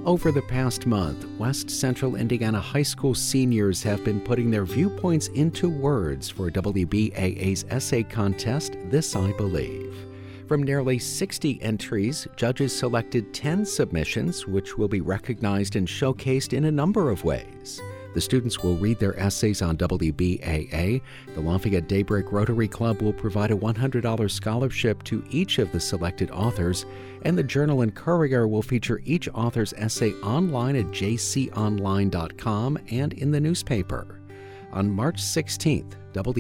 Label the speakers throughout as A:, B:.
A: Over the past month, West Central Indiana High School seniors have been putting their viewpoints into words for WBAA's essay contest, This I Believe. From nearly 60 entries, judges selected 10 submissions, which will be recognized and showcased in a number of ways. The students will read their essays on WBAA. The Lafayette Daybreak Rotary Club will provide a $100 scholarship to each of the selected authors, and the Journal and Courier will feature each author's essay online at jconline.com and in the newspaper. On March 16th,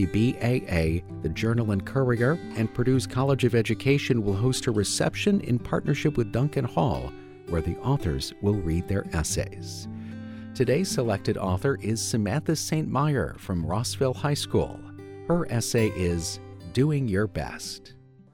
A: WBAA, the Journal and Courier, and Purdue's College of Education will host a reception in partnership with Duncan Hall, where the authors will read their essays. Today's selected author is Samantha St. Meyer from Rossville High School. Her essay is Doing Your Best.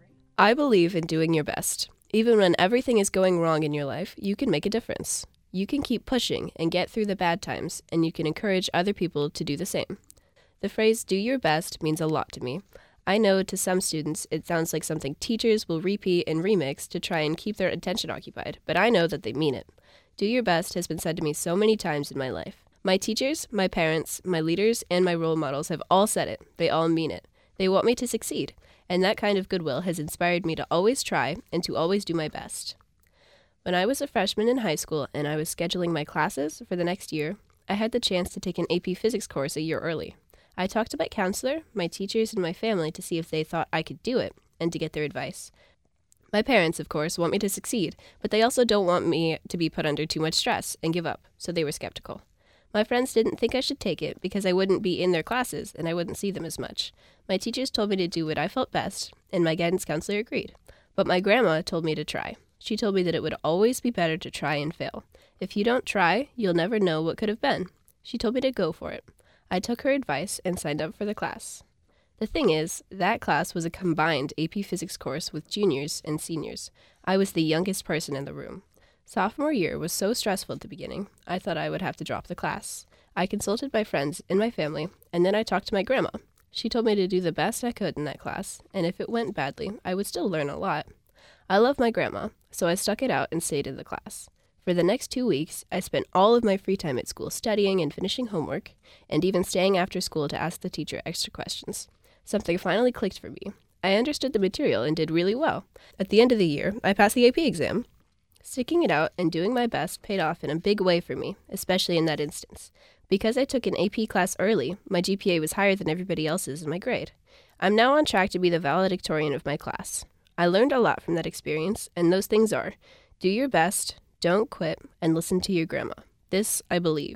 B: I believe in doing your best. Even when everything is going wrong in your life, you can make a difference. You can keep pushing and get through the bad times, and you can encourage other people to do the same. The phrase do your best means a lot to me. I know to some students it sounds like something teachers will repeat and remix to try and keep their attention occupied, but I know that they mean it. Do your best has been said to me so many times in my life. My teachers, my parents, my leaders, and my role models have all said it. They all mean it. They want me to succeed, and that kind of goodwill has inspired me to always try and to always do my best. When I was a freshman in high school and I was scheduling my classes for the next year, I had the chance to take an AP Physics course a year early. I talked to my counselor, my teachers, and my family to see if they thought I could do it and to get their advice. My parents, of course, want me to succeed, but they also don't want me to be put under too much stress and give up, so they were skeptical. My friends didn't think I should take it because I wouldn't be in their classes and I wouldn't see them as much. My teachers told me to do what I felt best, and my guidance counselor agreed. But my grandma told me to try. She told me that it would always be better to try and fail. If you don't try, you'll never know what could have been. She told me to go for it. I took her advice and signed up for the class. The thing is, that class was a combined AP Physics course with juniors and seniors. I was the youngest person in the room. Sophomore year was so stressful at the beginning, I thought I would have to drop the class. I consulted my friends and my family, and then I talked to my grandma. She told me to do the best I could in that class, and if it went badly, I would still learn a lot. I love my grandma, so I stuck it out and stayed in the class. For the next 2 weeks, I spent all of my free time at school studying and finishing homework, and even staying after school to ask the teacher extra questions. Something finally clicked for me. I understood the material and did really well. At the end of the year, I passed the AP exam. Sticking it out and doing my best paid off in a big way for me, especially in that instance. Because I took an AP class early, my GPA was higher than everybody else's in my grade. I'm now on track to be the valedictorian of my class. I learned a lot from that experience, and those things are, do your best, don't quit, and listen to your grandma. This I believe.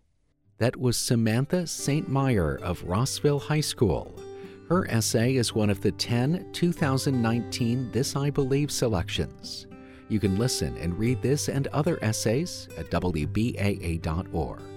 A: That was Samantha St. Meyer of Rossville High School. Her essay is one of the 10 2019 This I Believe selections. You can listen and read this and other essays at WBAA.org.